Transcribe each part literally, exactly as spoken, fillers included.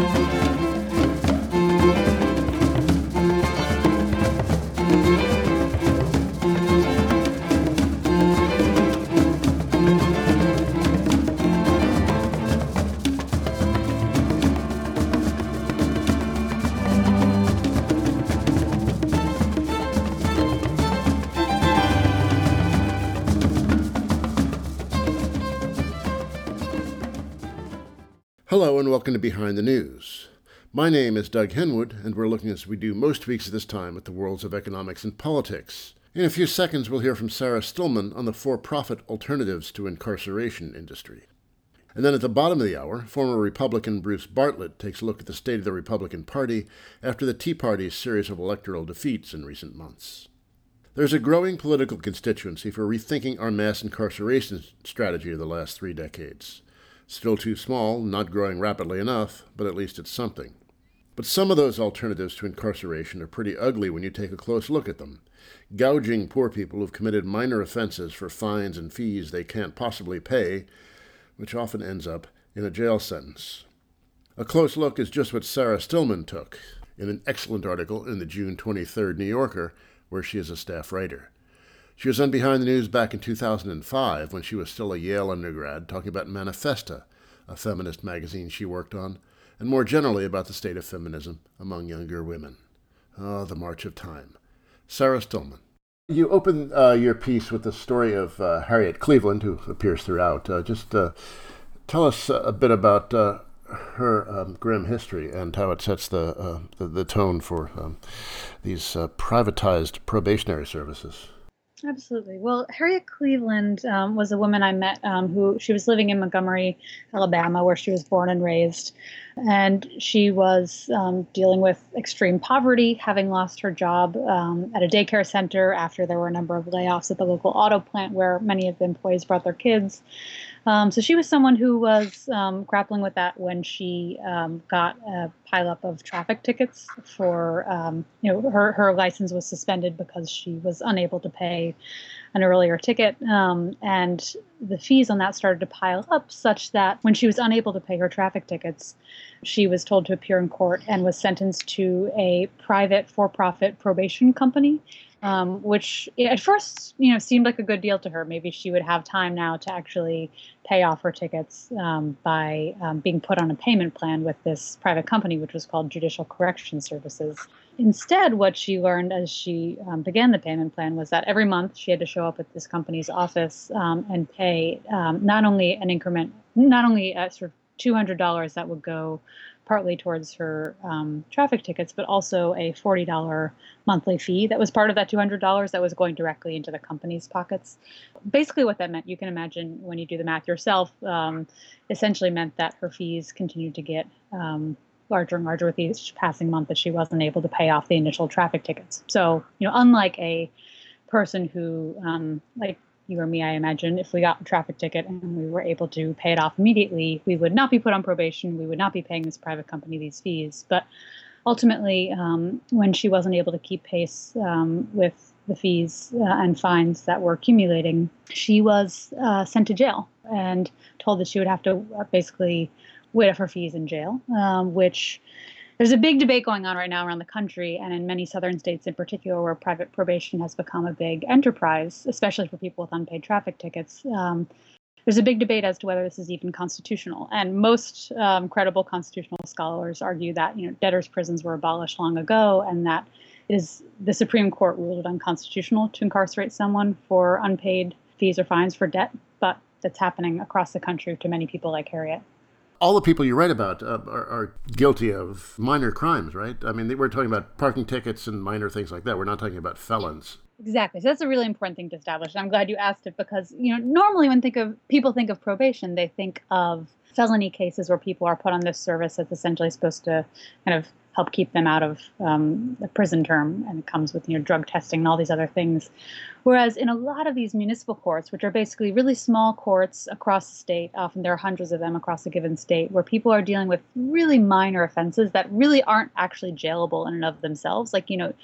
Hello and welcome to Behind the News. My name is Doug Henwood, and we're looking, as we do most weeks at this time, at the worlds of economics and politics. In a few seconds, we'll hear from Sarah Stillman on the for-profit alternatives to incarceration industry. And then at the bottom of the hour, former Republican Bruce Bartlett takes a look at the state of the Republican Party after the Tea Party's series of electoral defeats in recent months. There's a growing political constituency for rethinking our mass incarceration strategy of the last three decades. Still too small, not growing rapidly enough, but at least it's something. But some of those alternatives to incarceration are pretty ugly when you take a close look at them. Gouging poor people who've committed minor offenses for fines and fees they can't possibly pay, which often ends up in a jail sentence. A close look is just what Sarah Stillman took in an excellent article in the June twenty-third New Yorker, where she is a staff writer. She was on Behind the News back in two thousand five when she was still a Yale undergrad, talking about Manifesta, a feminist magazine she worked on, and more generally about the state of feminism among younger women. Oh, the march of time. Sarah Stillman. You open uh, your piece with the story of uh, Harriet Cleveland, who appears throughout. Uh, just uh, tell us a bit about uh, her um, grim history and how it sets the uh, the, the tone for um, these uh, privatized probationary services. Absolutely. Well, Harriet Cleveland um, was a woman I met um, who she was living in Montgomery, Alabama, where she was born and raised. And she was um, dealing with extreme poverty, having lost her job um, at a daycare center after there were a number of layoffs at the local auto plant where many of the employees brought their kids. Um, so she was someone who was um, grappling with that when she um, got a pileup of traffic tickets for, um, you know, her, her license was suspended because she was unable to pay an earlier ticket. Um, and the fees on that started to pile up such that when she was unable to pay her traffic tickets, she was told to appear in court and was sentenced to a private for-profit probation company. Um, which at first, you know, seemed like a good deal to her. Maybe she would have time now to actually pay off her tickets um, by um, being put on a payment plan with this private company, which was called Judicial Correction Services. Instead, what she learned as she um, began the payment plan was that every month she had to show up at this company's office um, and pay um, not only an increment, not only a sort of two hundred dollars that would go partly towards her um, traffic tickets, but also a forty dollars monthly fee that was part of that two hundred dollars that was going directly into the company's pockets. Basically what that meant, you can imagine when you do the math yourself, um, essentially meant that her fees continued to get um, larger and larger with each passing month that she wasn't able to pay off the initial traffic tickets. So, you know, unlike a person who, um, like, you or me, I imagine, if we got a traffic ticket and we were able to pay it off immediately, we would not be put on probation. We would not be paying this private company these fees. But ultimately, um, when she wasn't able to keep pace um, with the fees uh, and fines that were accumulating, she was uh, sent to jail and told that she would have to uh, basically wait off her fees in jail, um, which there's a big debate going on right now around the country and in many southern states in particular where private probation has become a big enterprise, especially for people with unpaid traffic tickets. Um, there's a big debate as to whether this is even constitutional. And most um, credible constitutional scholars argue that, you know, debtors' prisons were abolished long ago and that it is the Supreme Court ruled it unconstitutional to incarcerate someone for unpaid fees or fines for debt. But that's happening across the country to many people like Harriet. All the people you write about uh, are, are guilty of minor crimes, right? I mean, we're talking about parking tickets and minor things like that. We're not talking about felons. Exactly. So that's a really important thing to establish. And I'm glad you asked it because, you know, normally when think of people think of probation, they think of felony cases where people are put on this service that's essentially supposed to kind of help keep them out of um, the prison term, and it comes with, you know, drug testing and all these other things. Whereas in a lot of these municipal courts, which are basically really small courts across the state, often there are hundreds of them across a given state, where people are dealing with really minor offenses that really aren't actually jailable in and of themselves. Like, you know,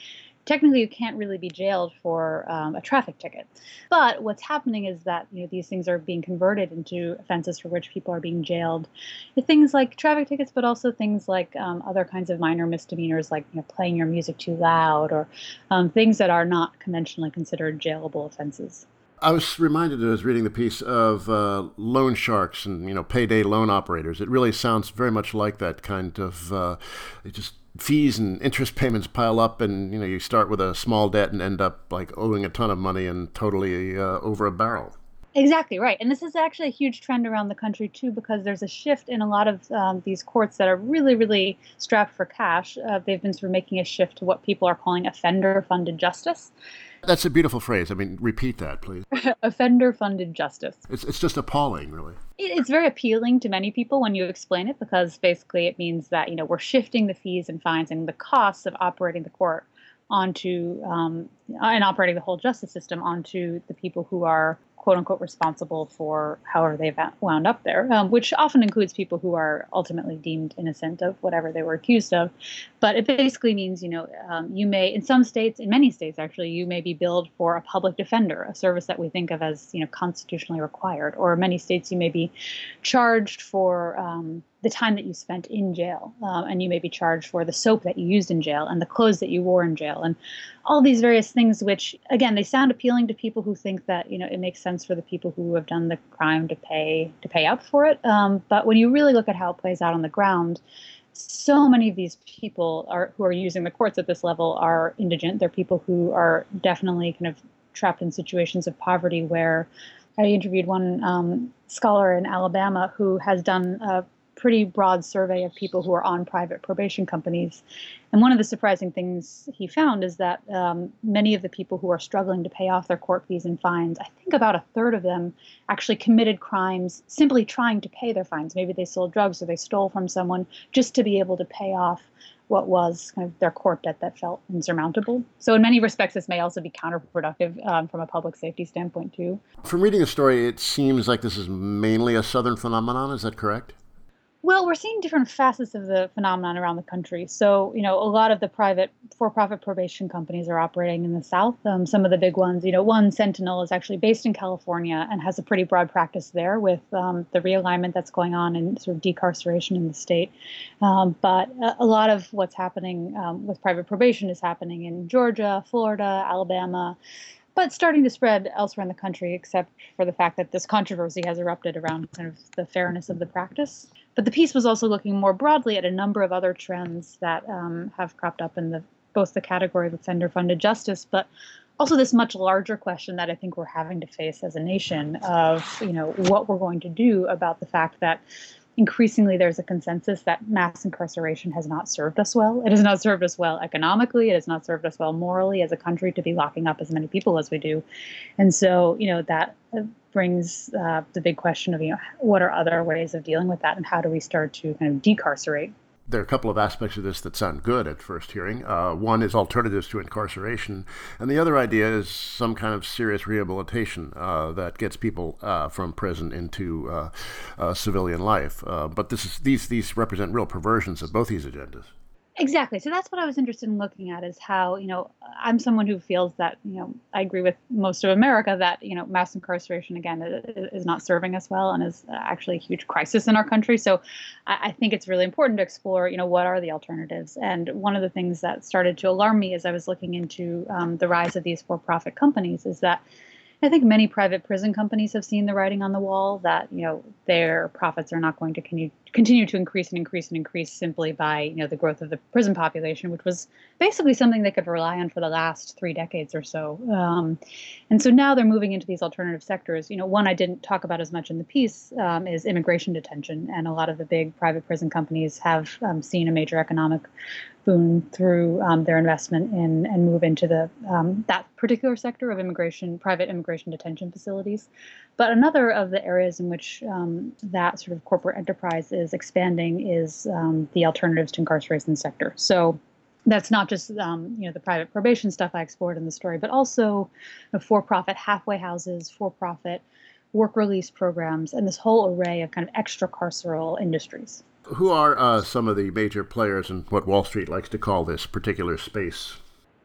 technically you can't really be jailed for um, a traffic ticket. But what's happening is that you know these things are being converted into offenses for which people are being jailed. Things like traffic tickets, but also things like um, other kinds of minor misdemeanors, like you know, playing your music too loud, or um, things that are not conventionally considered jailable offenses. I was reminded as I was reading the piece of uh, loan sharks and you know payday loan operators. It really sounds very much like that kind of uh, it just fees and interest payments pile up, and you know you start with a small debt and end up like owing a ton of money and totally uh, over a barrel. Exactly right. And this is actually a huge trend around the country, too, because there's a shift in a lot of um, these courts that are really, really strapped for cash. Uh, they've been sort of making a shift to what people are calling offender-funded justice. That's a beautiful phrase. I mean, repeat that, please. Offender-funded justice. It's it's just appalling, really. It's very appealing to many people when you explain it, because basically it means that, you know, we're shifting the fees and fines and the costs of operating the court onto um, and operating the whole justice system onto the people who are quote unquote responsible for however they've wound up there, um, which often includes people who are ultimately deemed innocent of whatever they were accused of. But it basically means, you know, um, you may, in some states, in many states actually, you may be billed for a public defender, a service that we think of as, you know, constitutionally required. Or in many states, you may be charged for um, the time that you spent in jail, um, and you may be charged for the soap that you used in jail and the clothes that you wore in jail, and all these various things, which again, they sound appealing to people who think that you know it makes sense for the people who have done the crime to pay to pay up for it. Um, but when you really look at how it plays out on the ground, so many of these people are who are using the courts at this level are indigent. They're people who are definitely kind of trapped in situations of poverty. Where I interviewed one um, scholar in Alabama who has done a pretty broad survey of people who are on private probation companies. And one of the surprising things he found is that um, many of the people who are struggling to pay off their court fees and fines, I think about a third of them actually committed crimes simply trying to pay their fines. Maybe they sold drugs or they stole from someone just to be able to pay off what was kind of their court debt that felt insurmountable. So in many respects, this may also be counterproductive um, from a public safety standpoint, too. From reading the story, it seems like this is mainly a Southern phenomenon. Is that correct? Well, we're seeing different facets of the phenomenon around the country. So, you know, a lot of the private for-profit probation companies are operating in the South. Um, some of the big ones, you know, one, Sentinel, is actually based in California and has a pretty broad practice there with um, the realignment that's going on and sort of decarceration in the state. Um, but a, a lot of what's happening um, with private probation is happening in Georgia, Florida, Alabama, but starting to spread elsewhere in the country, except for the fact that this controversy has erupted around kind of the fairness of the practice. But the piece was also looking more broadly at a number of other trends that um, have cropped up in the both the category of offender-funded justice, but also this much larger question that I think we're having to face as a nation of, you know, what we're going to do about the fact that increasingly there's a consensus that mass incarceration has not served us well. It has not served us well economically. It has not served us well morally as a country to be locking up as many people as we do. And so, you know, that brings uh, the big question of, you know, what are other ways of dealing with that and how do we start to kind of decarcerate? There are a couple of aspects of this that sound good at first hearing. Uh, one is alternatives to incarceration, and the other idea is some kind of serious rehabilitation uh, that gets people uh, from prison into uh, uh, civilian life. Uh, but this is these these represent real perversions of both these agendas. Exactly. So that's what I was interested in looking at is how, you know, I'm someone who feels that, you know, I agree with most of America that, you know, mass incarceration, again, is not serving us well and is actually a huge crisis in our country. So I think it's really important to explore, you know, what are the alternatives? And one of the things that started to alarm me as I was looking into um, the rise of these for-profit companies is that I think many private prison companies have seen the writing on the wall that, you know, their profits are not going to continue, continue to increase and increase and increase simply by, you know, the growth of the prison population, which was basically something they could rely on for the last three decades or so. Um, and so now they're moving into these alternative sectors. You know, one I didn't talk about as much in the piece um, is immigration detention. And a lot of the big private prison companies have um, seen a major economic boon through um, their investment in and move into the um, that particular sector of immigration, private immigration detention facilities. But another of the areas in which um, that sort of corporate enterprise is expanding is um, the alternatives to incarceration sector. So that's not just um, you know the private probation stuff I explored in the story, but also you know, for-profit halfway houses, for-profit work release programs, and this whole array of kind of extra-carceral industries. Who are uh, some of the major players in what Wall Street likes to call this particular space?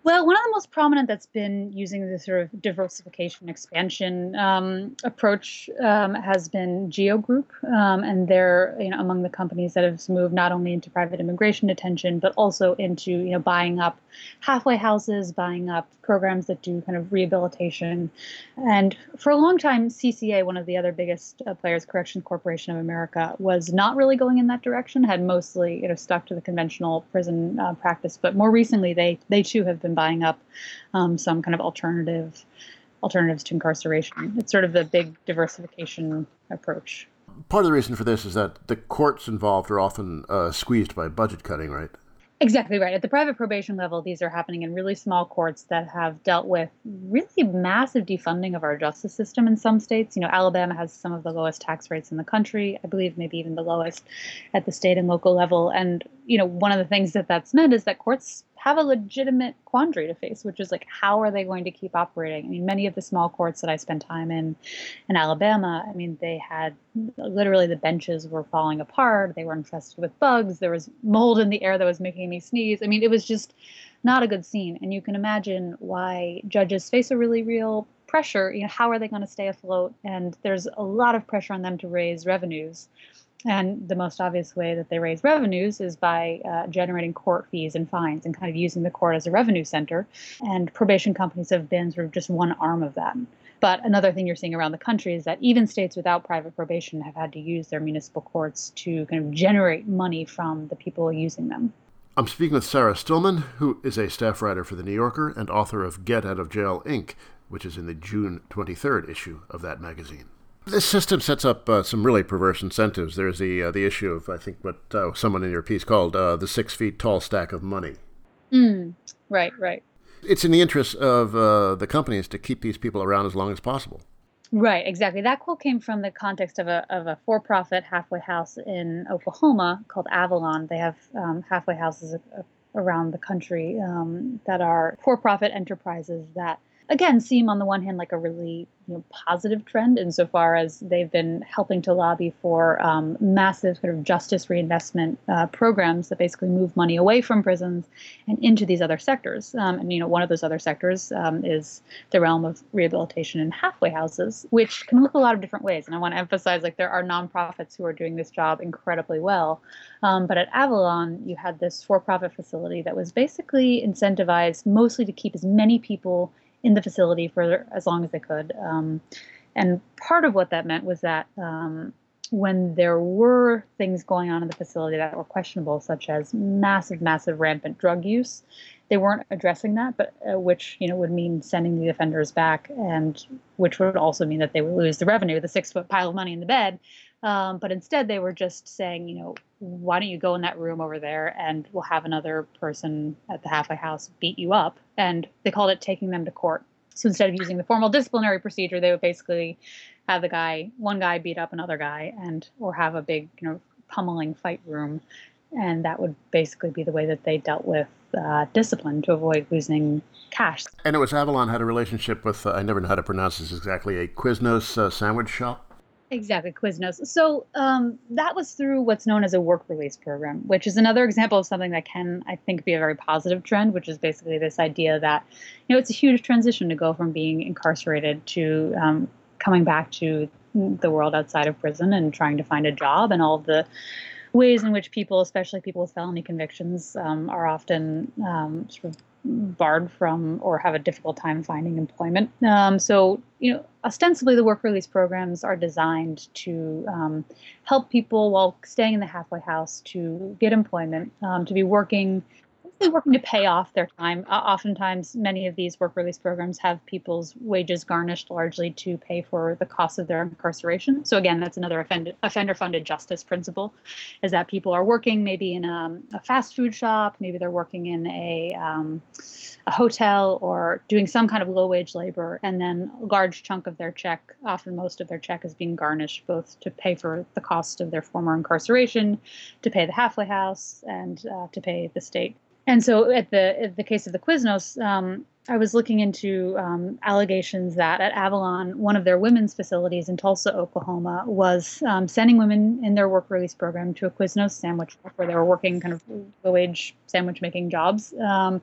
Well, one of the most prominent that's been using this sort of diversification expansion um, approach um, has been Geo Group, um, and they're you know among the companies that have moved not only into private immigration detention but also into you know buying up halfway houses, buying up programs that do kind of rehabilitation. And for a long time, C C A, one of the other biggest uh, players, Corrections Corporation of America, was not really going in that direction. Had mostly you know stuck to the conventional prison uh, practice, but more recently they they too have been buying up um, some kind of alternative alternatives to incarceration. It's sort of the big diversification approach. Part of the reason for this is that the courts involved are often uh, squeezed by budget cutting, right? Exactly right. At the private probation level, these are happening in really small courts that have dealt with really massive defunding of our justice system in some states. You know, Alabama has some of the lowest tax rates in the country, I believe maybe even the lowest at the state and local level. And, you know, one of the things that that's meant is that courts have a legitimate quandary to face, which is like, how are they going to keep operating? I mean, many of the small courts that I spent time in in Alabama, I mean, they had literally the benches were falling apart. They were infested with bugs. There was mold in the air that was making me sneeze. I mean, it was just not a good scene. And you can imagine why judges face a really real pressure. You know, how are they going to stay afloat? And there's a lot of pressure on them to raise revenues. And the most obvious way that they raise revenues is by uh, generating court fees and fines and kind of using the court as a revenue center. And probation companies have been sort of just one arm of that. But another thing you're seeing around the country is that even states without private probation have had to use their municipal courts to kind of generate money from the people using them. I'm speaking with Sarah Stillman, who is a staff writer for The New Yorker and author of Get Out of Jail, Incorporated, which is in the June twenty-third issue of that magazine. This system sets up uh, some really perverse incentives. There's the uh, the issue of, I think, what uh, someone in your piece called uh, the six feet tall stack of money. Mm, right, right. It's in the interest of uh, the companies to keep these people around as long as possible. Right, exactly. That quote came from the context of a of a for-profit halfway house in Oklahoma called Avalon. They have um, halfway houses around the country um, that are for-profit enterprises that, again, seem on the one hand like a really you know, positive trend insofar as they've been helping to lobby for um, massive sort of justice reinvestment uh, programs that basically move money away from prisons and into these other sectors. Um, and, you know, one of those other sectors um, is the realm of rehabilitation and halfway houses, which can look a lot of different ways. And I want to emphasize, like, there are nonprofits who are doing this job incredibly well. Um, but at Avalon, you had this for-profit facility that was basically incentivized mostly to keep as many people in the facility for as long as they could. Um, and part of what that meant was that um, when there were things going on in the facility that were questionable, such as massive, massive rampant drug use, they weren't addressing that, but uh, which you know would mean sending the offenders back, and which would also mean that they would lose the revenue, the six-foot pile of money in the bed. Um, but instead, they were just saying, you know, why don't you go in that room over there and we'll have another person at the halfway house beat you up. And they called it taking them to court. So instead of using the formal disciplinary procedure, they would basically have the guy, one guy beat up another guy and or have a big, you know, pummeling fight room. And that would basically be the way that they dealt with uh, discipline to avoid losing cash. And it was Avalon had a relationship with, uh, I never know how to pronounce this exactly, a Quiznos uh, sandwich shop? Exactly, Quiznos. So um, that was through what's known as a work release program, which is another example of something that can, I think, be a very positive trend, which is basically this idea that, you know, it's a huge transition to go from being incarcerated to um, coming back to the world outside of prison and trying to find a job, and all of the ways in which people, especially people with felony convictions, um, are often um, sort of barred from or have a difficult time finding employment. Um, so, you know, ostensibly the work release programs are designed to um, help people while staying in the halfway house to get employment, um, to be working working to pay off their time. Uh, oftentimes, many of these work release programs have people's wages garnished largely to pay for the cost of their incarceration. So again, that's another offend- offender-funded justice principle, is that people are working maybe in a, a fast food shop, maybe they're working in a, um, a hotel or doing some kind of low-wage labor, and then a large chunk of their check, often most of their check, is being garnished both to pay for the cost of their former incarceration, to pay the halfway house, and uh, to pay the state. And so at the at the case of the Quiznos, um, I was looking into um, allegations that at Avalon, one of their women's facilities in Tulsa, Oklahoma, was um, sending women in their work release program to a Quiznos sandwich shop where they were working kind of low-wage sandwich making jobs. Um,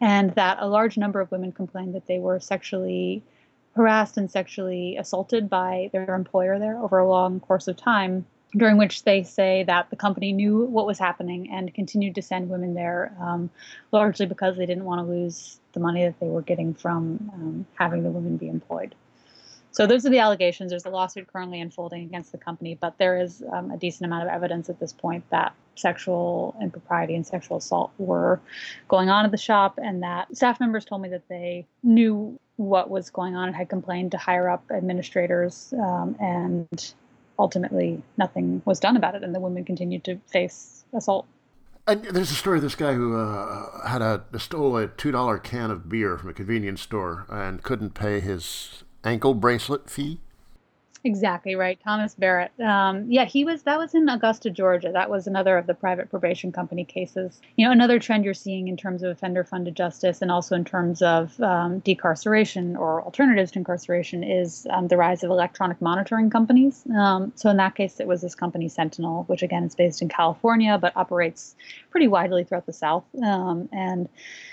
and that a large number of women complained that they were sexually harassed and sexually assaulted by their employer there over a long course of time, during which they say that the company knew what was happening and continued to send women there, um, largely because they didn't want to lose the money that they were getting from um, having the women be employed. So those are the allegations. There's a lawsuit currently unfolding against the company, but there is um, a decent amount of evidence at this point that sexual impropriety and sexual assault were going on at the shop, and that staff members told me that they knew what was going on and had complained to higher up administrators, um, and ultimately nothing was done about it, and the women continued to face assault. And there's a story of this guy who uh, had a stole a two dollar can of beer from a convenience store and couldn't pay his ankle bracelet fee. Exactly right, Thomas Barrett. Um, yeah, he was. That was in Augusta, Georgia. That was another of the private probation company cases. You know, another trend you're seeing in terms of offender-funded justice, and also in terms of um, decarceration or alternatives to incarceration, is um, the rise of electronic monitoring companies. Um, so in that case, it was this company Sentinel, which again is based in California but operates pretty widely throughout the South. Um, and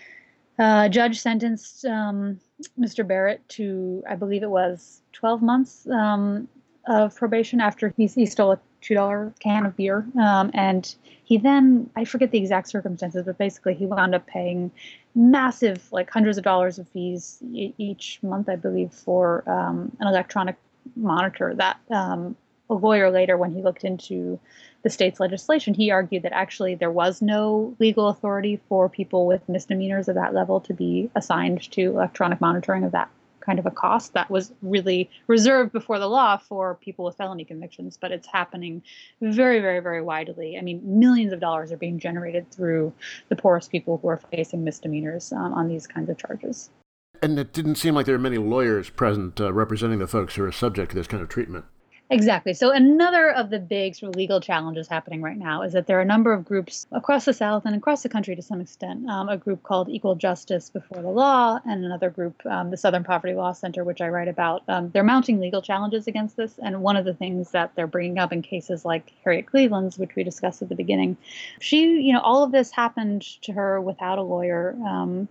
Uh, judge sentenced um, Mister Barrett to, I believe it was twelve months um, of probation after he, he stole a two dollar can of beer. Um, and he then, I forget the exact circumstances, but basically he wound up paying massive, like hundreds of dollars of fees e- each month, I believe, for um, an electronic monitor that um, a lawyer later, when he looked into the state's legislation, he argued that actually there was no legal authority for people with misdemeanors of that level to be assigned to electronic monitoring of that kind of a cost. That was really reserved before the law for people with felony convictions, but it's happening very, very, very widely. I mean, millions of dollars are being generated through the poorest people who are facing misdemeanors um, on these kinds of charges. And it didn't seem like there were many lawyers present uh, representing the folks who are subject to this kind of treatment. Exactly. So another of the big sort of legal challenges happening right now is that there are a number of groups across the South and across the country to some extent, um, a group called Equal Justice Before the Law, and another group, um, the Southern Poverty Law Center, which I write about. Um, they're mounting legal challenges against this. And one of the things that they're bringing up in cases like Harriet Cleveland's, which we discussed at the beginning, she, you know, all of this happened to her without a lawyer. Um,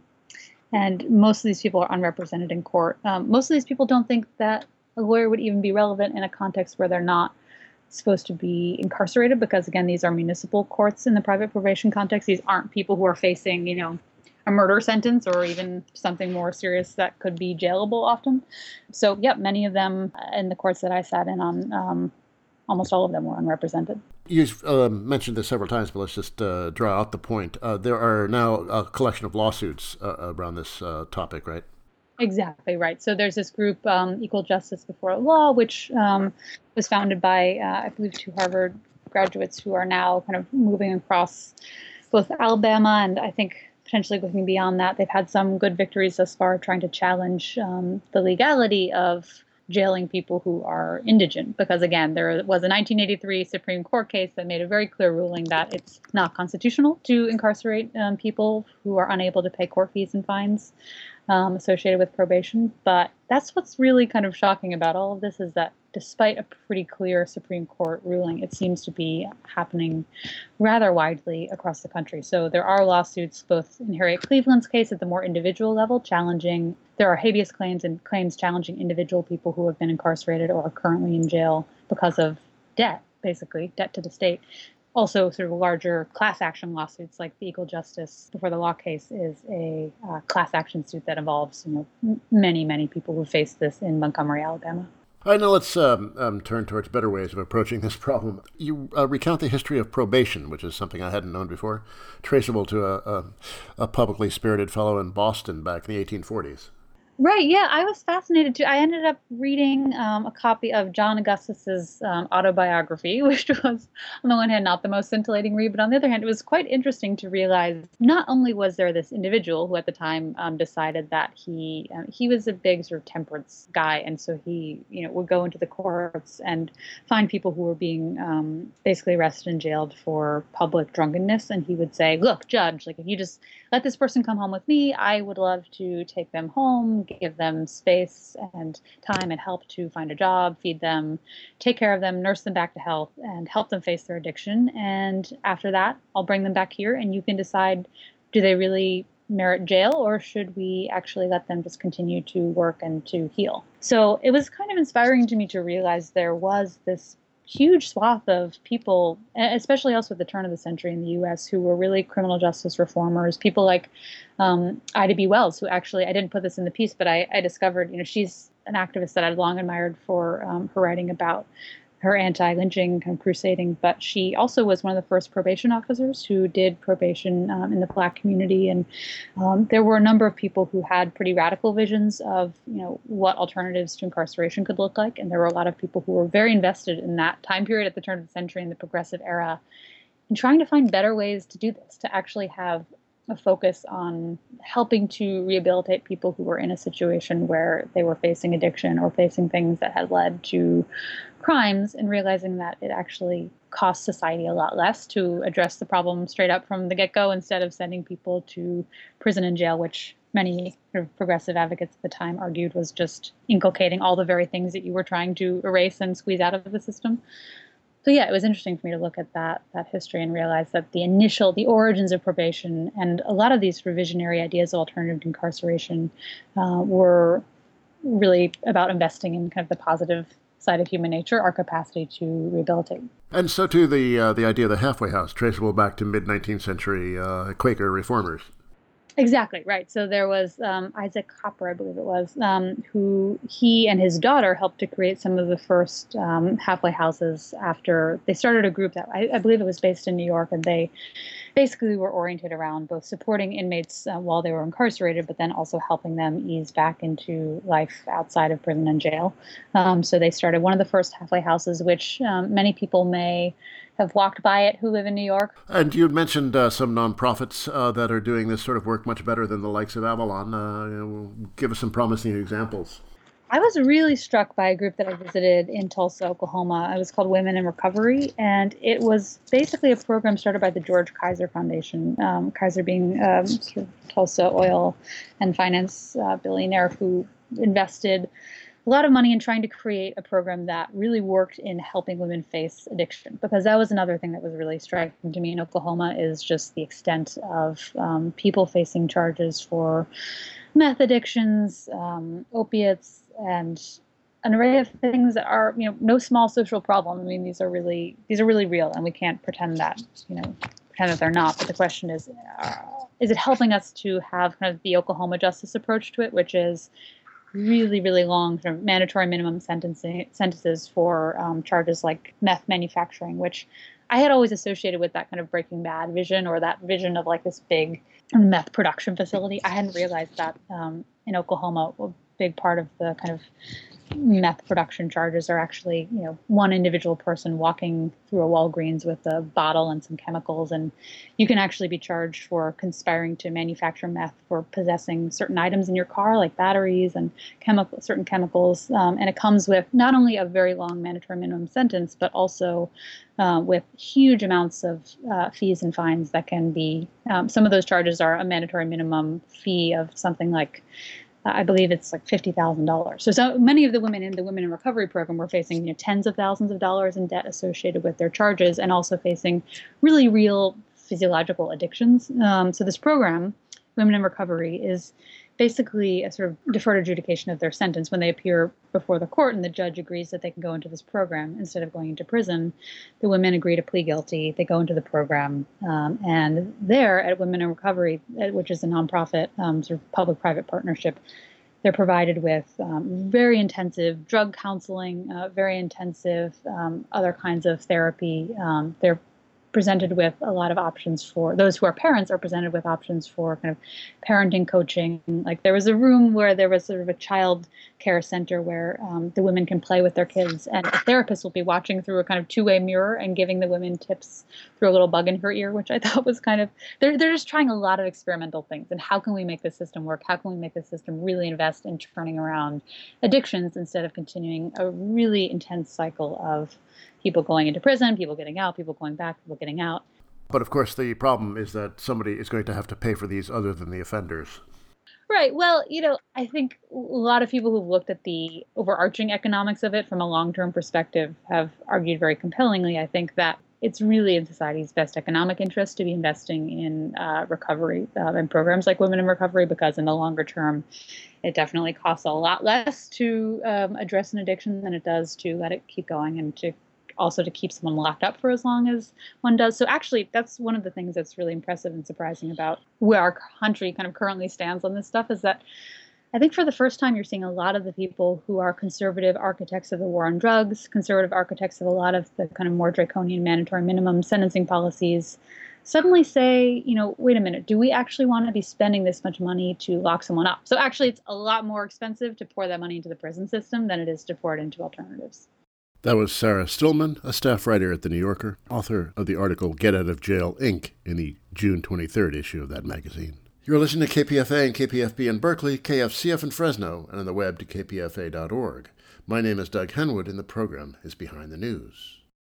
and most of these people are unrepresented in court. Um, most of these people don't think that a lawyer would even be relevant in a context where they're not supposed to be incarcerated, because again, these are municipal courts in the private probation context. These aren't people who are facing, you know, a murder sentence or even something more serious that could be jailable often. So, yep, many of them in the courts that I sat in on, um, almost all of them were unrepresented. You've uh, mentioned this several times, but let's just uh, draw out the point. Uh, there are now a collection of lawsuits uh, around this uh, topic, right? Exactly right. So there's this group, um, Equal Justice Before the Law, which um, was founded by, uh, I believe, two Harvard graduates who are now kind of moving across both Alabama and I think potentially looking beyond that. They've had some good victories thus far trying to challenge um, the legality of jailing people who are indigent, because again, there was a nineteen eighty-three Supreme Court case that made a very clear ruling that it's not constitutional to incarcerate um, people who are unable to pay court fees and fines um, associated with probation. But that's what's really kind of shocking about all of this, is that despite a pretty clear Supreme Court ruling, it seems to be happening rather widely across the country. So there are lawsuits, both in Harriet Cleveland's case at the more individual level, challenging, there are habeas claims and claims challenging individual people who have been incarcerated or are currently in jail because of debt, basically, debt to the state. Also, sort of larger class action lawsuits, like the Equal Justice Before the Law case is a uh, class action suit that involves, you know, many, many people who face this in Montgomery, Alabama. All right, now let's um, um, turn towards better ways of approaching this problem. You uh, recount the history of probation, which is something I hadn't known before, traceable to a, a, a publicly spirited fellow in Boston back in the eighteen forties. Right. Yeah, I was fascinated too. I ended up reading um, a copy of John Augustus's um, autobiography, which was, on the one hand, not the most scintillating read, but on the other hand, it was quite interesting to realize not only was there this individual who at the time um, decided that he um, he was a big sort of temperance guy, and so he, you know, would go into the courts and find people who were being um, basically arrested and jailed for public drunkenness, and he would say, "Look, judge, like if you just let this person come home with me, I would love to take them home, give them space and time and help to find a job, feed them, take care of them, nurse them back to health, and help them face their addiction. And after that, I'll bring them back here and you can decide, do they really merit jail, or should we actually let them just continue to work and to heal? So it was kind of inspiring to me to realize there was this huge swath of people, especially also at the turn of the century in the U S, who were really criminal justice reformers. People like um, Ida B. Wells, who actually, I didn't put this in the piece, but I, I discovered, you know, she's an activist that I'd long admired for um, her writing about her anti-lynching kind of crusading, but she also was one of the first probation officers who did probation um, in the Black community. And um, there were a number of people who had pretty radical visions of, you know, what alternatives to incarceration could look like. And there were a lot of people who were very invested in that time period at the turn of the century in the progressive era in trying to find better ways to do this, to actually have a focus on helping to rehabilitate people who were in a situation where they were facing addiction or facing things that had led to crimes, and realizing that it actually costs society a lot less to address the problem straight up from the get-go instead of sending people to prison and jail, which many sort of progressive advocates at the time argued was just inculcating all the very things that you were trying to erase and squeeze out of the system. So yeah, it was interesting for me to look at that that history and realize that the initial, the origins of probation and a lot of these revisionary ideas of alternative to incarceration uh, were really about investing in kind of the positive side of human nature, our capacity to rehabilitate. And so too the uh, the idea of the halfway house, traceable back to mid-nineteenth century uh, Quaker reformers. Exactly, right. So there was um, Isaac Hopper, I believe it was, um, who he and his daughter helped to create some of the first um, halfway houses after they started a group that I, I believe it was based in New York, and they basically were oriented around both supporting inmates uh, while they were incarcerated, but then also helping them ease back into life outside of prison and jail. Um, so they started one of the first halfway houses, which um, many people may have walked by it who live in New York. And you mentioned uh, some nonprofits uh, that are doing this sort of work much better than the likes of Avalon. Uh, you know, give us some promising examples. I was really struck by a group that I visited in Tulsa, Oklahoma. It was called Women in Recovery, and it was basically a program started by the George Kaiser Foundation, um, Kaiser being um, sort of Tulsa oil and finance uh, billionaire who invested a lot of money in trying to create a program that really worked in helping women face addiction, because that was another thing that was really striking to me in Oklahoma, is just the extent of um, people facing charges for meth addictions, um, opiates, and an array of things that are, you know, no small social problem. I mean, these are really these are really real, and we can't pretend that, you know, pretend that they're not. But the question is, uh, is it helping us to have kind of the Oklahoma justice approach to it, which is really, really long sort of mandatory minimum sentencing sentences for um, charges like meth manufacturing, which I had always associated with that kind of Breaking Bad vision, or that vision of like this big meth production facility. I hadn't realized that um, in Oklahoma, a big part of the kind of meth production charges are actually, you know, one individual person walking through a Walgreens with a bottle and some chemicals, and you can actually be charged for conspiring to manufacture meth for possessing certain items in your car, like batteries and chemical, certain chemicals, um, and it comes with not only a very long mandatory minimum sentence, but also uh, with huge amounts of uh, fees and fines that can be. Um, some of those charges are a mandatory minimum fee of something like, I believe it's like fifty thousand dollars. So, so many of the women in the Women in Recovery program were facing, you know, tens of thousands of dollars in debt associated with their charges, and also facing really real physiological addictions. Um, so this program, Women in Recovery, is basically a sort of deferred adjudication of their sentence. When they appear before the court and the judge agrees that they can go into this program instead of going into prison, the women agree to plead guilty. They go into the program, um, and there at Women in Recovery, which is a nonprofit um, sort of public-private partnership, they're provided with um, very intensive drug counseling, uh, very intensive um, other kinds of therapy. Um, they're presented with a lot of options for those who are parents, are presented with options for kind of parenting coaching. Like there was a room where there was sort of a child care center where um, the women can play with their kids, and a therapist will be watching through a kind of two-way mirror and giving the women tips through a little bug in her ear, which I thought was kind of, they're, they're just trying a lot of experimental things. And how can we make this system work? How can we make the system really invest in turning around addictions instead of continuing a really intense cycle of people going into prison, people getting out, people going back, people getting out. But of course, the problem is that somebody is going to have to pay for these other than the offenders. Right. Well, you know, I think a lot of people who've looked at the overarching economics of it from a long-term perspective have argued very compellingly, I think, that it's really in society's best economic interest to be investing in uh, recovery uh, and programs like Women in Recovery, because in the longer term, it definitely costs a lot less to um, address an addiction than it does to let it keep going, and to also to keep someone locked up for as long as one does. So actually, that's one of the things that's really impressive and surprising about where our country kind of currently stands on this stuff, is that I think for the first time, you're seeing a lot of the people who are conservative architects of the war on drugs, conservative architects of a lot of the kind of more draconian mandatory minimum sentencing policies, suddenly say, you know, wait a minute, do we actually want to be spending this much money to lock someone up? So actually, it's a lot more expensive to pour that money into the prison system than it is to pour it into alternatives. That was Sarah Stillman, a staff writer at The New Yorker, author of the article Get Out of Jail, Incorporated in the June twenty-third issue of that magazine. You're listening to K P F A and K P F B in Berkeley, K F C F in Fresno, and on the web to k p f a dot org. My name is Doug Henwood, and the program is Behind the News.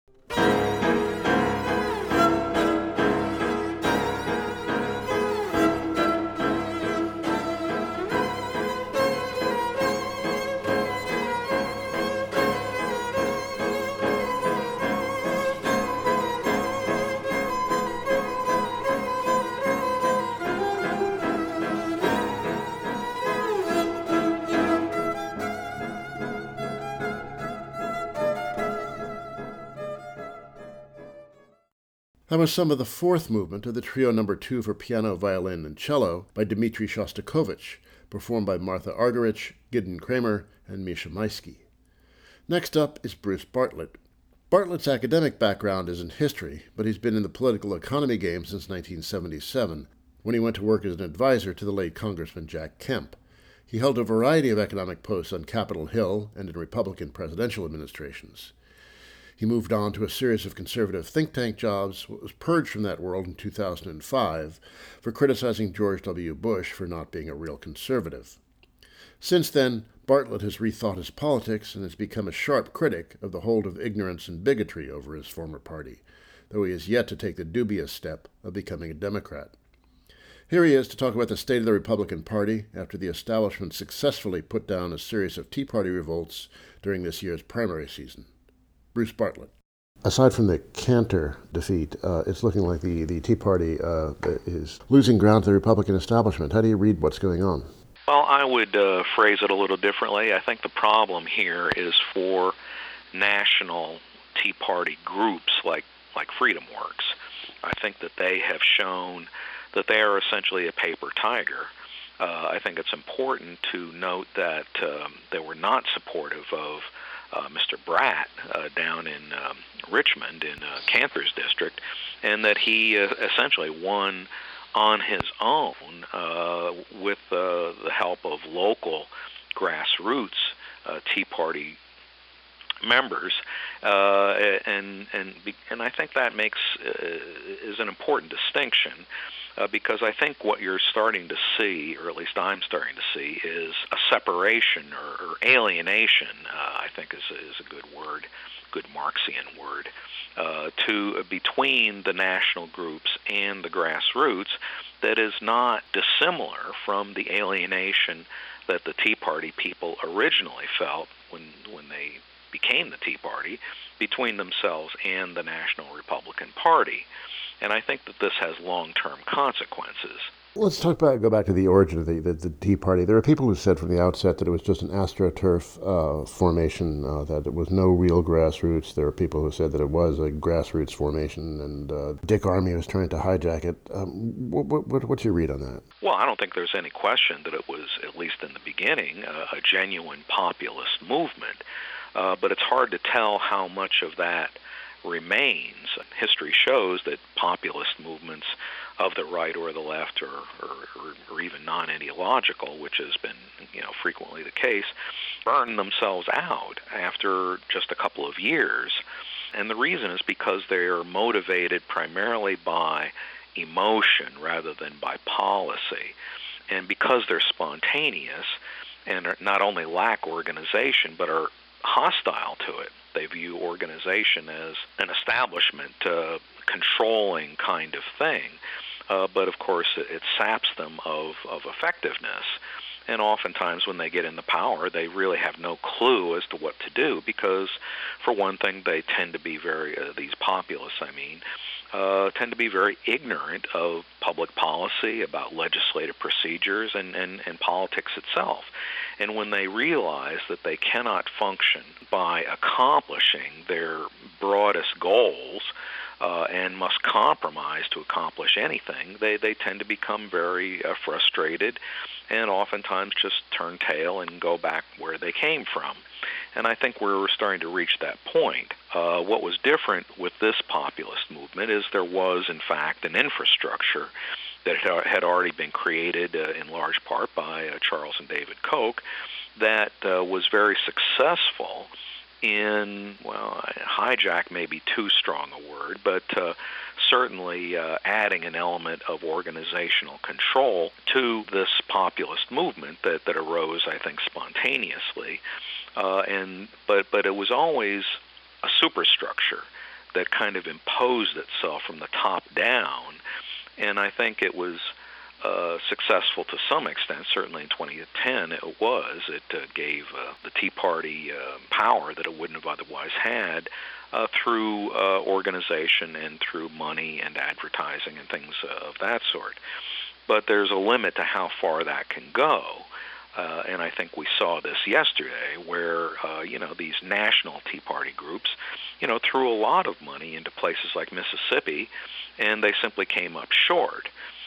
That was some of the fourth movement of the trio number two for piano, violin, and cello by Dmitri Shostakovich, performed by Martha Argerich, Gideon Kramer, and Misha Maisky. Next up is Bruce Bartlett. Bartlett's academic background is in history, but he's been in the political economy game since nineteen seventy-seven, when he went to work as an advisor to the late Congressman Jack Kemp. He held a variety of economic posts on Capitol Hill and in Republican presidential administrations. He moved on to a series of conservative think tank jobs, but was purged from that world in two thousand five for criticizing George W. Bush for not being a real conservative. Since then, Bartlett has rethought his politics and has become a sharp critic of the hold of ignorance and bigotry over his former party, though he has yet to take the dubious step of becoming a Democrat. Here he is to talk about the state of the Republican Party after the establishment successfully put down a series of Tea Party revolts during this year's primary season. Bruce Bartlett. Aside from the Cantor defeat, uh, it's looking like the, the Tea Party uh, is losing ground to the Republican establishment. How do you read what's going on? Well, I would uh, phrase it a little differently. I think the problem here is for national Tea Party groups like, like Freedom Works. I think that they have shown that they are essentially a paper tiger. Uh, I think it's important to note that um, they were not supportive of Uh, Mister Bratt uh, down in um, Richmond in uh, Cantor's district, and that he uh, essentially won on his own uh, with uh, the help of local grassroots uh, Tea Party members, uh, and and and I think that makes uh, is an important distinction. Uh, because I think what you're starting to see, or at least I'm starting to see, is a separation or, or alienation, uh, I think is, is a good word, good Marxian word, uh, to uh, between the national groups and the grassroots that is not dissimilar from the alienation that the Tea Party people originally felt when when they became the Tea Party between themselves and the National Republican Party. And I think that this has long-term consequences. Let's talk about go back to the origin of the, the, the Tea Party. There are people who said from the outset that it was just an AstroTurf uh, formation, uh, that it was no real grassroots. There are people who said that it was a grassroots formation, and uh, Dick Armey was trying to hijack it. Um, what, what, what's your read on that? Well, I don't think there's any question that it was, at least in the beginning, uh, a genuine populist movement. Uh, but it's hard to tell how much of that remains. History shows that populist movements of the right or the left, or, or, or even non-ideological, which has been, you know, frequently the case, burn themselves out after just a couple of years. And the reason is because they are motivated primarily by emotion rather than by policy. And because they're spontaneous and are not only lack organization, but are hostile to it. They view organization as an establishment, uh, controlling kind of thing. Uh, but, of course, it, it saps them of, of effectiveness. And oftentimes when they get into power, they really have no clue as to what to do because, for one thing, they tend to be very, uh, these populists, I mean, uh, tend to be very ignorant of public policy, about legislative procedures, and, and, and politics itself. And when they realize that they cannot function by accomplishing their broadest goals, Uh, and must compromise to accomplish anything, they, they tend to become very uh, frustrated and oftentimes just turn tail and go back where they came from. And I think we're starting to reach that point. Uh, what was different with this populist movement is there was, in fact, an infrastructure that had already been created uh, in large part by uh, Charles and David Koch that uh, was very successful in, well, hijack may be too strong a word, but uh, certainly uh, adding an element of organizational control to this populist movement that, that arose, I think, spontaneously. Uh, and but but it was always a superstructure that kind of imposed itself from the top down, and I think it was Uh, successful to some extent. Certainly in twenty ten it was. It uh, gave uh, the Tea Party uh, power that it wouldn't have otherwise had uh, through uh, organization and through money and advertising and things uh, of that sort. But there's a limit to how far that can go. Uh, and I think we saw this yesterday where, uh, you know, these national Tea Party groups, you know, threw a lot of money into places like Mississippi, and they simply came up short.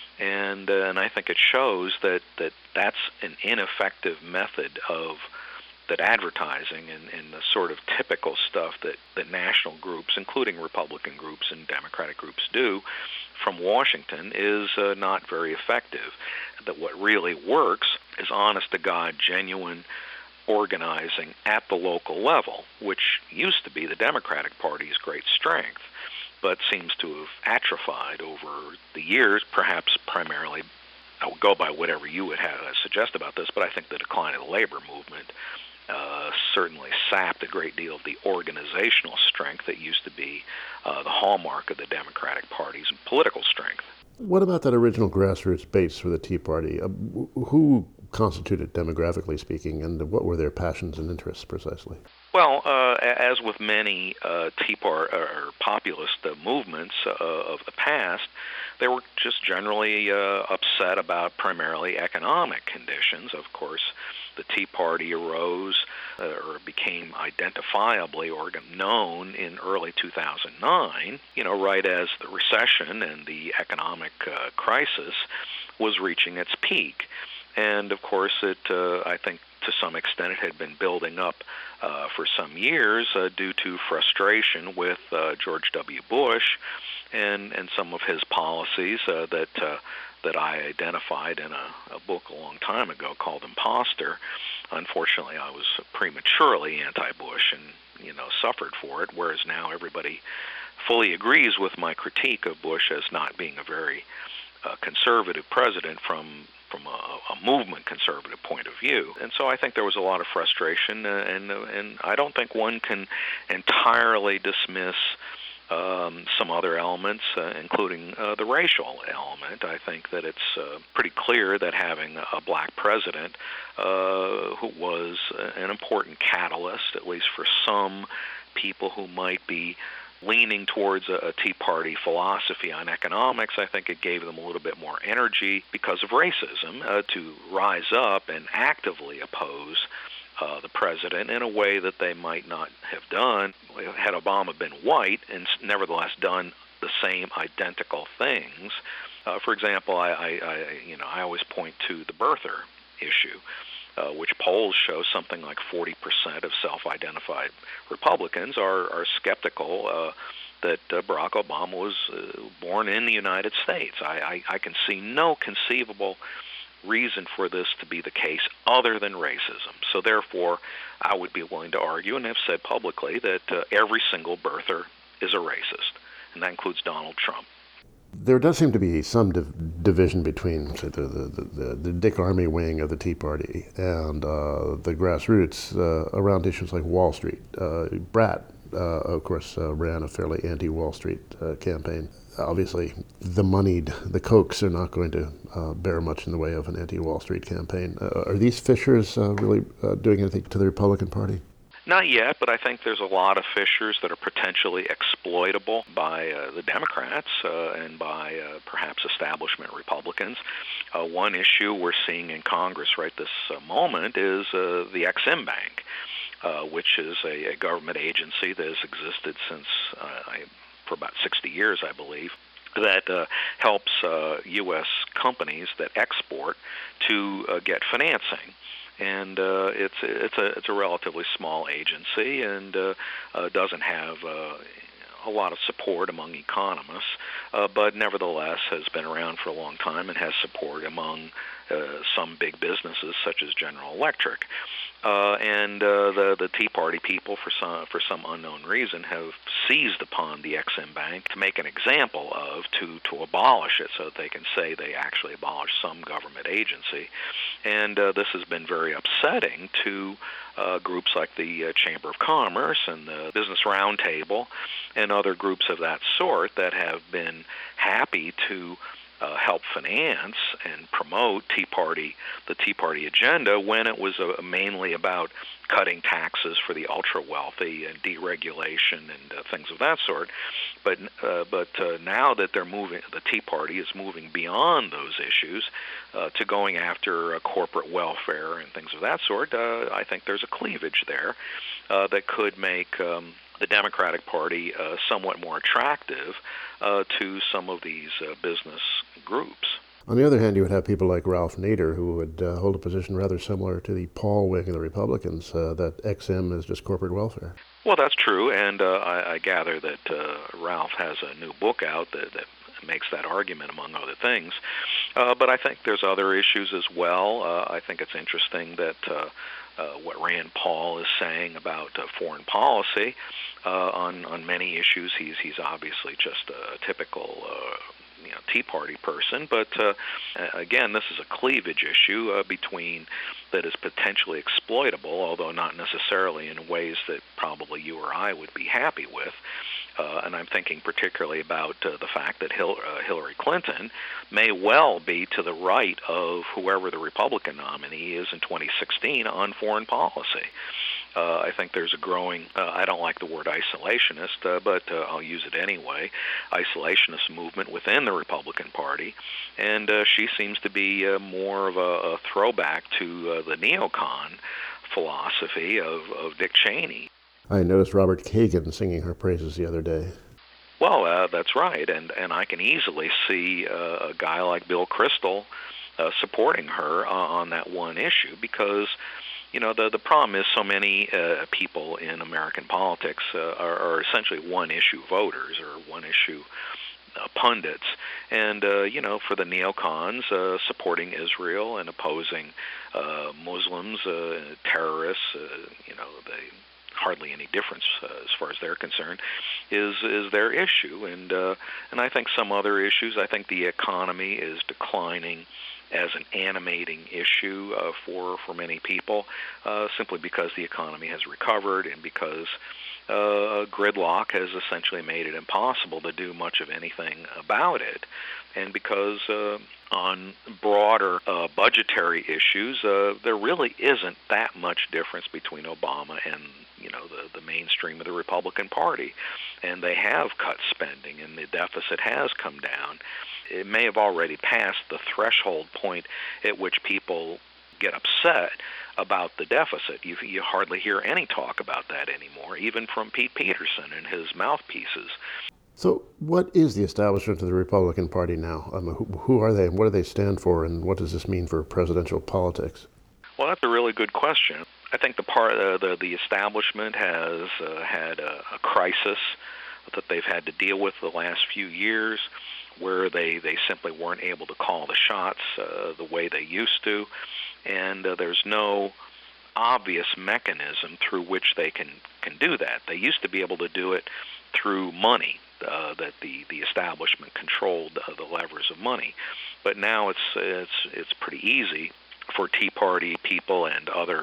And uh, and I think it shows that, that that's an ineffective method of that advertising and, and the sort of typical stuff that, that national groups, including Republican groups and Democratic groups, do from Washington is uh, not very effective. That what really works is honest-to-God, genuine organizing at the local level, which used to be the Democratic Party's great strength, but seems to have atrophied over the years, perhaps primarily, I would go by whatever you would have uh, suggest about this, but I think the decline of the labor movement uh, certainly sapped a great deal of the organizational strength that used to be uh, the hallmark of the Democratic Party's political strength. What about that original grassroots base for the Tea Party? Uh, who constituted demographically speaking, and what were their passions and interests precisely? Well, uh, as with many uh, Tea Party or populist uh, movements uh, of the past, they were just generally uh, upset about primarily economic conditions. Of course, the Tea Party arose uh, or became identifiably or known in early two thousand nine, you know, right as the recession and the economic uh, crisis was reaching its peak. And, of course, it uh, I think to some extent it had been building up uh, for some years uh, due to frustration with uh, George W. Bush and, and some of his policies uh, that uh, that I identified in a, a book a long time ago called Imposter. Unfortunately, I was prematurely anti-Bush and, you know, suffered for it, whereas now everybody fully agrees with my critique of Bush as not being a very uh, conservative president from from a, a movement conservative point of view. And so I think there was a lot of frustration, uh, and uh, and I don't think one can entirely dismiss um, some other elements, uh, including uh, the racial element. I think that it's uh, pretty clear that having a black president uh, who was an important catalyst, at least for some people who might be leaning towards a, a Tea Party philosophy on economics, I think it gave them a little bit more energy because of racism uh, to rise up and actively oppose uh, the president in a way that they might not have done had Obama been white and nevertheless done the same identical things. Uh, for example, I, I, I you know I always point to the birther issue. Uh, which polls show something like forty percent of self-identified Republicans are, are skeptical uh, that uh, Barack Obama was uh, born in the United States. I, I, I can see no conceivable reason for this to be the case other than racism. So therefore, I would be willing to argue, and have said publicly, that uh, every single birther is a racist, and that includes Donald Trump. There does seem to be some div- division between, say, the, the, the, the Dick Armey wing of the Tea Party and uh, the grassroots uh, around issues like Wall Street. Uh, Brat uh, of course, uh, ran a fairly anti-Wall Street uh, campaign. Obviously, the moneyed, the Kochs are not going to uh, bear much in the way of an anti-Wall Street campaign. Uh, are these fissures uh, really uh, doing anything to the Republican Party? Not yet, but I think there's a lot of fissures that are potentially exploitable by uh, the Democrats uh, and by uh, perhaps establishment Republicans. Uh, one issue we're seeing in Congress right this uh, moment is uh, the Ex-Im Bank, uh, which is a, a government agency that has existed since uh, I, for about sixty years, I believe, that uh, helps uh, U S companies that export to uh, get financing. And uh, it's it's a it's a relatively small agency and uh, uh, doesn't have uh, a lot of support among economists, uh, but nevertheless has been around for a long time and has support among uh, some big businesses such as General Electric. Uh, and uh, the the Tea Party people, for some for some unknown reason, have seized upon the Ex-Im Bank to make an example of, to to abolish it, so that they can say they actually abolished some government agency. And uh, this has been very upsetting to uh, groups like the uh, Chamber of Commerce and the Business Roundtable and other groups of that sort that have been happy to Uh, help finance and promote Tea Party, the Tea Party agenda, when it was uh, mainly about cutting taxes for the ultra-wealthy and deregulation and uh, things of that sort. But uh, but uh, now that they're moving, the Tea Party is moving beyond those issues uh, to going after uh, corporate welfare and things of that sort. Uh, I think there's a cleavage there uh, that could make um, the Democratic Party uh, somewhat more attractive uh, to some of these uh, business groups. On the other hand, you would have people like Ralph Nader, who would uh, hold a position rather similar to the Paul wing of the Republicans, uh, that Ex-Im is just corporate welfare. Well, that's true, and uh, I, I gather that uh, Ralph has a new book out that, that makes that argument, among other things. Uh, but I think there's other issues as well. Uh, I think it's interesting that uh, uh, what Rand Paul is saying about uh, foreign policy uh, on on many issues. He's he's obviously just a typical Uh, you know, Tea Party person, but uh, again, this is a cleavage issue uh, between that is potentially exploitable, although not necessarily in ways that probably you or I would be happy with. Uh, and I'm thinking particularly about uh, the fact that Hil- uh, Hillary Clinton may well be to the right of whoever the Republican nominee is in twenty sixteen on foreign policy. Uh, I think there's a growing, uh, I don't like the word isolationist, uh, but uh, I'll use it anyway, isolationist movement within the Republican Party. And uh, she seems to be uh, more of a, a throwback to uh, the neocon philosophy of, of Dick Cheney. I noticed Robert Kagan singing her praises the other day. Well, uh, that's right, and, and I can easily see uh, a guy like Bill Kristol uh, supporting her uh, on that one issue, because you know, the the problem is so many uh, people in American politics uh, are, are essentially one-issue voters or one-issue uh, pundits. And, uh, you know, for the neocons, uh, supporting Israel and opposing uh, Muslims, uh, terrorists, uh, you know, they hardly any difference uh, as far as they're concerned, is is their issue. And, uh, and I think some other issues, I think the economy is declining as an animating issue uh, for for many people, uh, simply because the economy has recovered and because uh, gridlock has essentially made it impossible to do much of anything about it, and because uh, on broader uh, budgetary issues, uh, there really isn't that much difference between Obama and you know the, the mainstream of the Republican Party, and they have cut spending, and the deficit has come down. It may have already passed the threshold point at which people get upset about the deficit. You, you hardly hear any talk about that anymore, even from Pete Peterson and his mouthpieces. So what is the establishment of the Republican Party now? I mean, who, who are they, and what do they stand for, and what does this mean for presidential politics? Well, that's a really good question. I think the part uh, the the establishment has uh, had a, a crisis that they've had to deal with the last few years, where they, they simply weren't able to call the shots uh, the way they used to, and uh, there's no obvious mechanism through which they can, can do that. They used to be able to do it through money, uh, that the, the establishment controlled uh, the levers of money, but now it's it's it's pretty easy for Tea Party people and other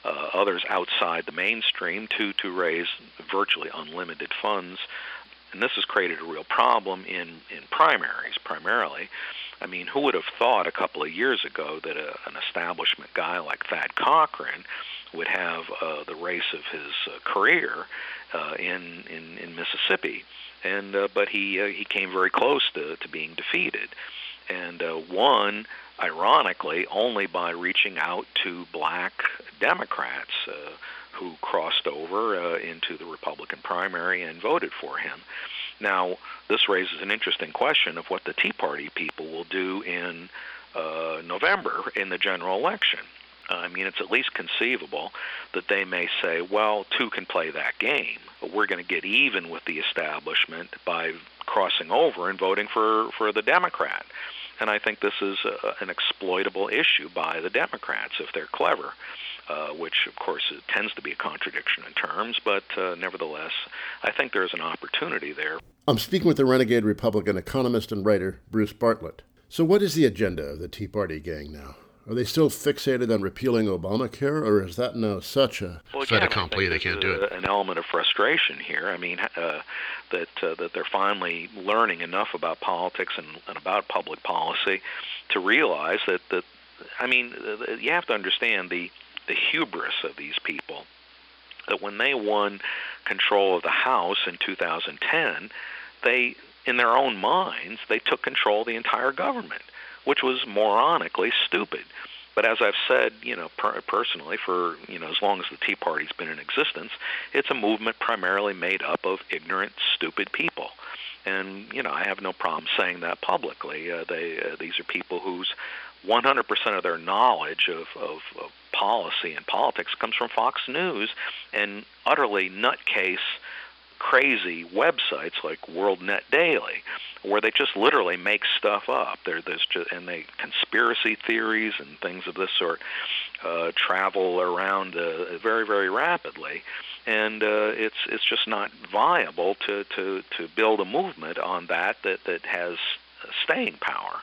uh, others outside the mainstream to, to raise virtually unlimited funds. And this has created a real problem in, in primaries, primarily. I mean, who would have thought a couple of years ago that a, an establishment guy like Thad Cochran would have uh, the race of his uh, career uh, in, in in Mississippi, and uh, but he uh, he came very close to, to being defeated, and uh, won, ironically, only by reaching out to black Democrats uh, who crossed over uh, into the Republican primary and voted for him. Now, this raises an interesting question of what the Tea Party people will do in uh, November in the general election. I mean, it's at least conceivable that they may say, well, two can play that game, but we're going to get even with the establishment by crossing over and voting for, for the Democrat. And I think this is a, an exploitable issue by the Democrats if they're clever, uh, which, of course, it tends to be a contradiction in terms, but uh, nevertheless, I think there's an opportunity there. I'm speaking with the renegade Republican economist and writer Bruce Bartlett. So what is the agenda of the Tea Party gang now? Are they still fixated on repealing Obamacare, or is that now such a well, fait again, accompli they can't do it? An element of frustration here. I mean, uh, that uh, that they're finally learning enough about politics and, and about public policy to realize that, that I mean, you have to understand the, the hubris of these people, that when they won control of the House in two thousand ten, they, in their own minds, they took control of the entire government, which was moronically stupid. But as I've said, you know, per- personally, for, you know, as long as the Tea Party's been in existence, it's a movement primarily made up of ignorant, stupid people. And, you know, I have no problem saying that publicly. Uh, they uh, these are people whose one hundred percent of their knowledge of, of, of policy and politics comes from Fox News and utterly nutcase, crazy websites like World Net Daily, where they just literally make stuff up. There, there's just, and they conspiracy theories and things of this sort uh, travel around uh, very, very rapidly, and uh, it's it's just not viable to, to, to build a movement on that that, that has staying power.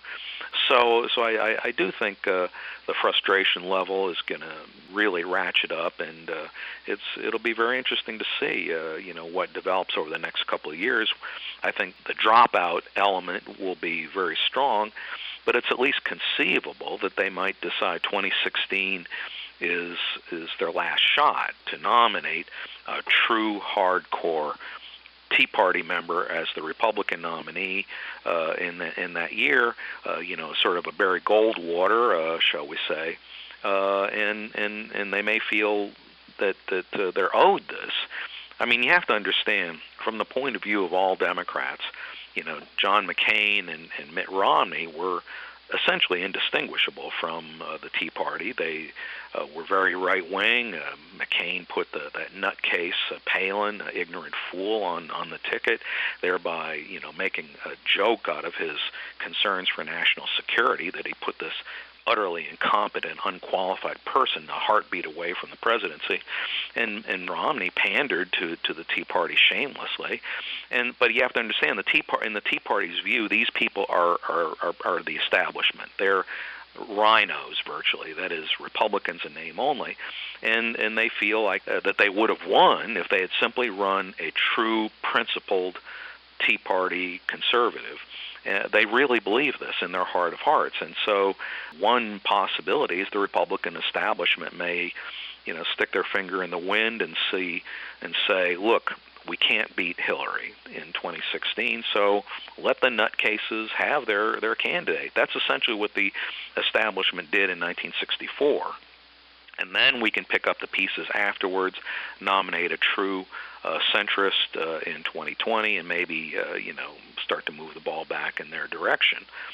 So, so I, I, I do think uh, the frustration level is going to really ratchet up, and uh, it's it'll be very interesting to see, uh, you know, what develops over the next couple of years. I think the dropout element will be very strong, but it's at least conceivable that they might decide twenty sixteen is is their last shot to nominate a true hardcore Tea Party member as the Republican nominee uh, in the, in that year, uh, you know, sort of a Barry Goldwater, uh, shall we say, uh, and and and they may feel that that uh, they're owed this. I mean, you have to understand from the point of view of all Democrats, you know, John McCain and, and Mitt Romney were essentially indistinguishable from uh, the Tea Party. They uh, were very right-wing. Uh, McCain put the, that nutcase uh, Palin, uh, ignorant fool, on, on the ticket, thereby, you know, making a joke out of his concerns for national security, that he put this utterly incompetent, unqualified person a heartbeat away from the presidency. And, and Romney pandered to, to the Tea Party shamelessly. And but you have to understand, the Tea Party, in the Tea Party's view, these people are, are, are, are the establishment. They're rhinos, virtually. That is, Republicans in name only. And, and they feel like uh, that they would have won if they had simply run a true, principled Tea Party conservative. Uh, they really believe this in their heart of hearts. And so one possibility is the Republican establishment may, you know, stick their finger in the wind and see and say, look, we can't beat Hillary in twenty sixteen, so let the nutcases have their, their candidate. That's essentially what the establishment did in nineteen sixty-four. And then we can pick up the pieces afterwards, nominate a true uh, centrist uh, in twenty twenty, and maybe, uh, you know, start to move the ball back in their direction.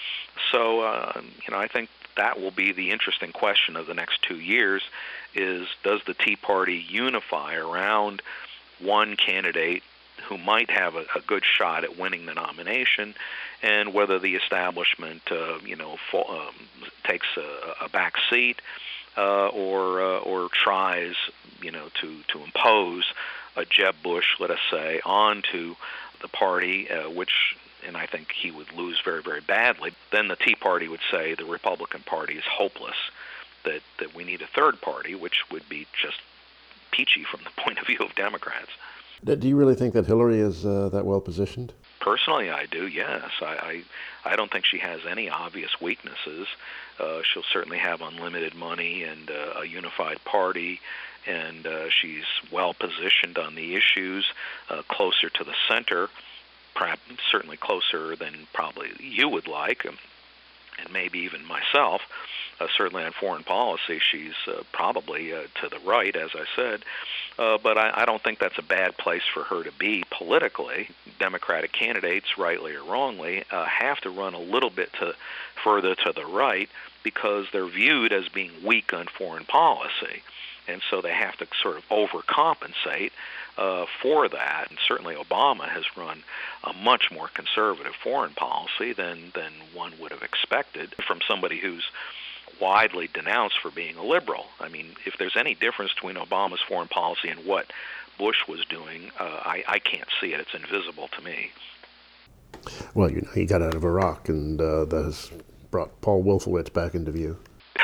So, uh, you know, I think that will be the interesting question of the next two years is, does the Tea Party unify around one candidate who might have a, a good shot at winning the nomination, and whether the establishment, uh, you know, fo- um, takes a, a back seat uh, or uh, or tries, you know, to, to impose a Jeb Bush, let us say, onto the party, uh, which, and I think he would lose very, very badly. Then the Tea Party would say the Republican Party is hopeless. that, that we need a third party, which would be just peachy from the point of view of Democrats. Do you really think that Hillary is uh, that well positioned? Personally, I do, yes. I, I, I don't think she has any obvious weaknesses. Uh, she'll certainly have unlimited money and uh, a unified party, and uh, she's well positioned on the issues, uh, closer to the center, perhaps certainly closer than probably you would like, um, and maybe even myself. Uh, certainly on foreign policy, she's uh, probably uh, to the right, as I said. Uh, but I, I don't think that's a bad place for her to be politically. Democratic candidates, rightly or wrongly, uh, have to run a little bit to further to the right because they're viewed as being weak on foreign policy. And so they have to sort of overcompensate uh, for that. And certainly Obama has run a much more conservative foreign policy than, than one would have expected from somebody who's widely denounced for being a liberal. I mean, if there's any difference between Obama's foreign policy and what Bush was doing, uh, I, I can't see it. It's invisible to me. Well, you know, he got out of Iraq, and uh, that has brought Paul Wolfowitz back into view.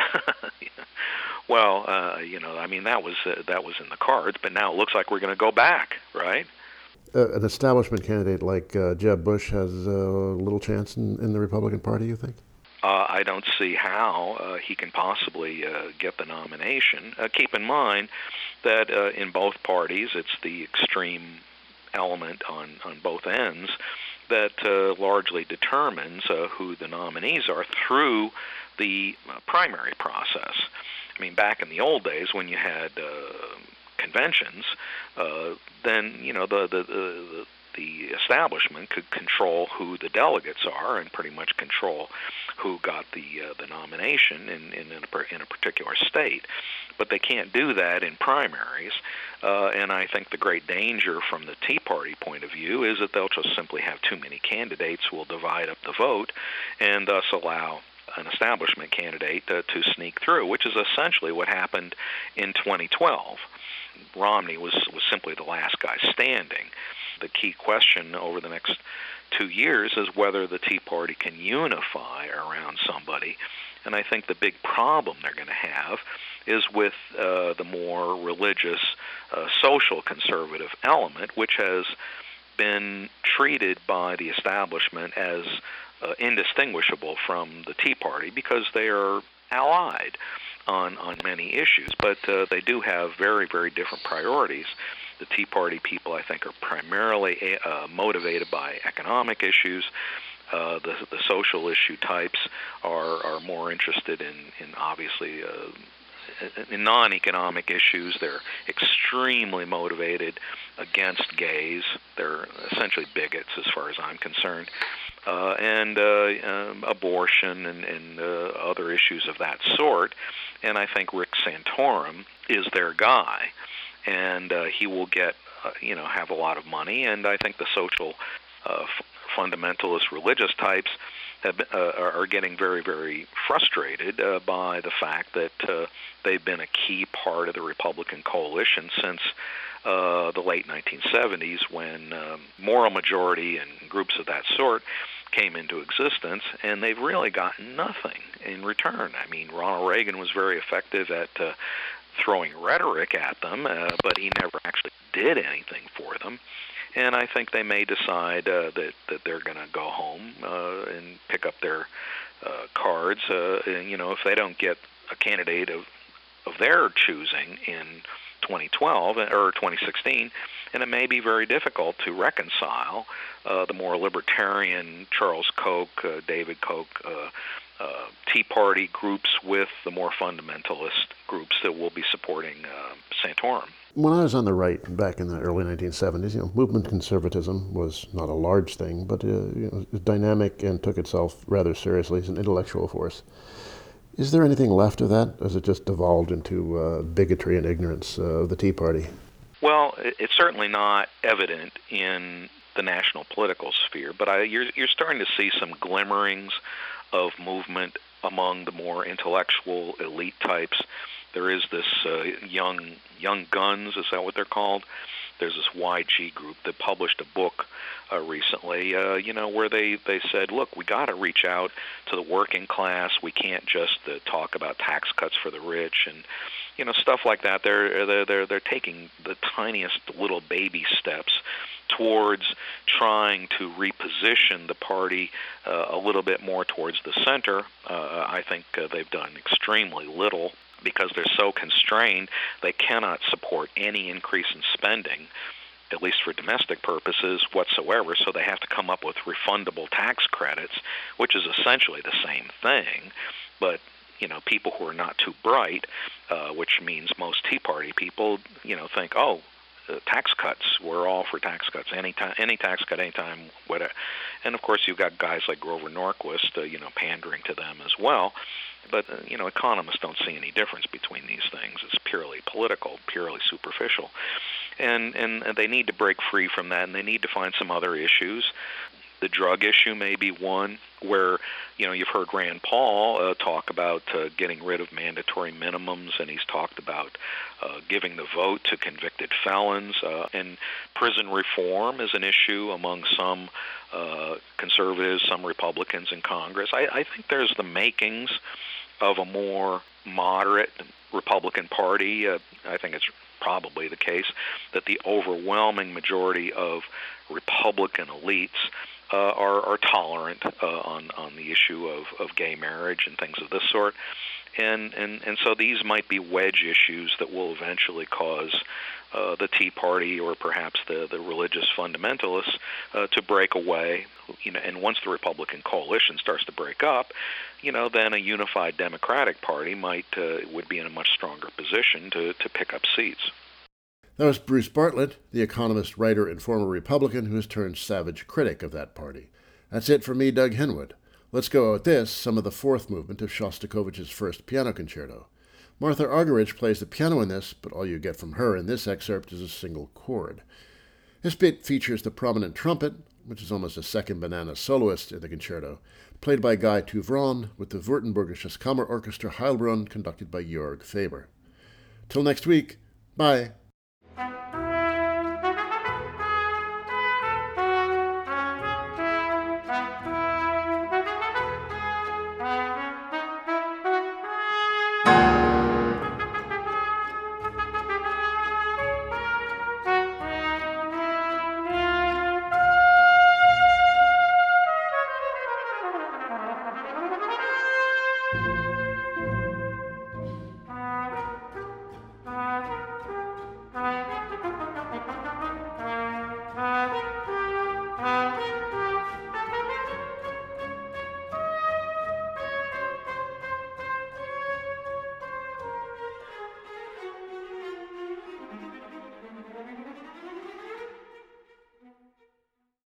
Well, uh, you know, I mean, that was uh, that was in the cards, but now it looks like we're going to go back, right? Uh, an establishment candidate like uh, Jeb Bush has uh, little chance in, in the Republican Party, you think? Uh, I don't see how uh, he can possibly uh, get the nomination. Uh, keep in mind that uh, in both parties, it's the extreme element on, on both ends that uh, largely determines uh, who the nominees are through the uh, primary process. I mean, back in the old days when you had uh, conventions, uh, then, you know, the, the, the, the establishment could control who the delegates are and pretty much control who got the uh, the nomination in, in, in, a, in a particular state. But they can't do that in primaries. Uh, and I think the great danger from the Tea Party point of view is that they'll just simply have too many candidates who will divide up the vote and thus allow an establishment candidate uh, to sneak through, which is essentially what happened in twenty twelve. Romney was, was simply the last guy standing. The key question over the next two years is whether the Tea Party can unify around somebody. And I think the big problem they're going to have is with uh, the more religious, uh, social conservative element, which has been treated by the establishment as uh, indistinguishable from the Tea Party because they are allied on, on many issues. But uh, they do have very, very different priorities. The Tea Party people, I think, are primarily uh, motivated by economic issues. Uh, the, the social issue types are, are more interested in, in obviously, uh, in non-economic issues. They're extremely motivated against gays. They're essentially bigots as far as I'm concerned. Uh, and uh, um, abortion and, and uh, other issues of that sort. And I think Rick Santorum is their guy. And uh, he will get, uh, you know, have a lot of money. And I think the social uh, f- fundamentalist religious types have, uh, are getting very, very frustrated uh, by the fact that uh, they've been a key part of the Republican coalition since uh, the late nineteen seventies when um, moral majority and groups of that sort came into existence, and they've really gotten nothing in return. I mean, Ronald Reagan was very effective at uh, throwing rhetoric at them, uh, but he never actually did anything for them. And I think they may decide uh, that, that they're going to go home uh, and pick up their uh, cards. Uh, and, you know, if they don't get a candidate of, of their choosing in twenty twelve or twenty sixteen, and it may be very difficult to reconcile uh, the more libertarian Charles Koch, uh, David Koch, uh, uh, Tea Party groups with the more fundamentalist groups that will be supporting uh, Santorum. When I was on the right back in the early nineteen seventies, you know, movement conservatism was not a large thing, but uh, you know, it was dynamic and took itself rather seriously as an intellectual force. Is there anything left of that? Or has it just devolved into uh, bigotry and ignorance uh, of the Tea Party? Well, it's certainly not evident in the national political sphere, but I, you're, you're starting to see some glimmerings of movement among the more intellectual elite types. There is this uh, young young guns, is that what they're called? there's this Y G group that published a book uh, recently, uh, you know, where they, they said, look, we got to reach out to the working class. We can't just uh, talk about tax cuts for the rich and, you know, stuff like that. They're they're they're they're taking the tiniest little baby steps towards trying to reposition the party uh, a little bit more towards the center. Uh, I think uh, they've done extremely little because they're so constrained. They cannot support any increase in spending, at least for domestic purposes whatsoever, so they have to come up with refundable tax credits, which is essentially the same thing, but you know, people who are not too bright, uh, which means most Tea Party people, you know, think, oh, uh, tax cuts, we're all for tax cuts, any time, any tax cut, anytime, whatever. And of course, you've got guys like Grover Norquist, uh, you know, pandering to them as well. But uh, you know, economists don't see any difference between these things. It's purely political, purely superficial, and and they need to break free from that, and they need to find some other issues. The drug issue may be one where, you know, you've heard Rand Paul uh, talk about uh, getting rid of mandatory minimums, and he's talked about uh, giving the vote to convicted felons. Uh, and prison reform is an issue among some uh, conservatives, some Republicans in Congress. I, I think there's the makings of a more moderate Republican Party. Uh, I think it's probably the case that the overwhelming majority of Republican elites Uh, are, are tolerant uh, on on the issue of, of gay marriage and things of this sort, and and and so these might be wedge issues that will eventually cause uh, the Tea Party or perhaps the the religious fundamentalists uh, to break away. You know, and once the Republican coalition starts to break up, you know, then a unified Democratic Party might uh, would be in a much stronger position to to pick up seats. That was Bruce Bartlett, the economist, writer, and former Republican who has turned savage critic of that party. That's it for me, Doug Henwood. Let's go with this, some of the fourth movement of Shostakovich's first piano concerto. Martha Argerich plays the piano in this, but all you get from her in this excerpt is a single chord. This bit features the prominent trumpet, which is almost a second banana soloist in the concerto, played by Guy Touvron with the Württembergisches Kammerorchester Heilbronn conducted by Jörg Faber. Till next week, bye.